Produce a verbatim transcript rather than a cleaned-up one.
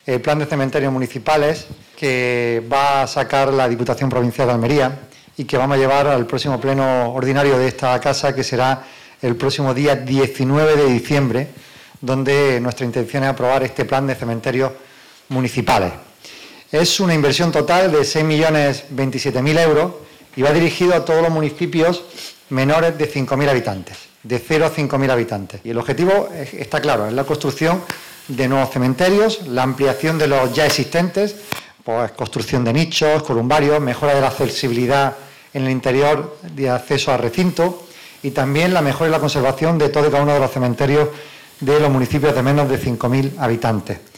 el plan de cementerios municipales que va a sacar la Diputación Provincial de Almería y que vamos a llevar al próximo pleno ordinario de esta casa, que será el próximo día diecinueve de diciembre, donde nuestra intención es aprobar este plan de cementerios municipales. Es una inversión total de seis millones veintisiete mil euros y va dirigido a todos los municipios menores de cinco mil habitantes, de cero a cinco mil habitantes. Y el objetivo está claro, es la construcción de nuevos cementerios, la ampliación de los ya existentes, pues construcción de nichos, columbarios, mejora de la accesibilidad en el interior de acceso al recinto y también la mejora y la conservación de todo y cada uno de los cementerios de los municipios de menos de cinco mil habitantes.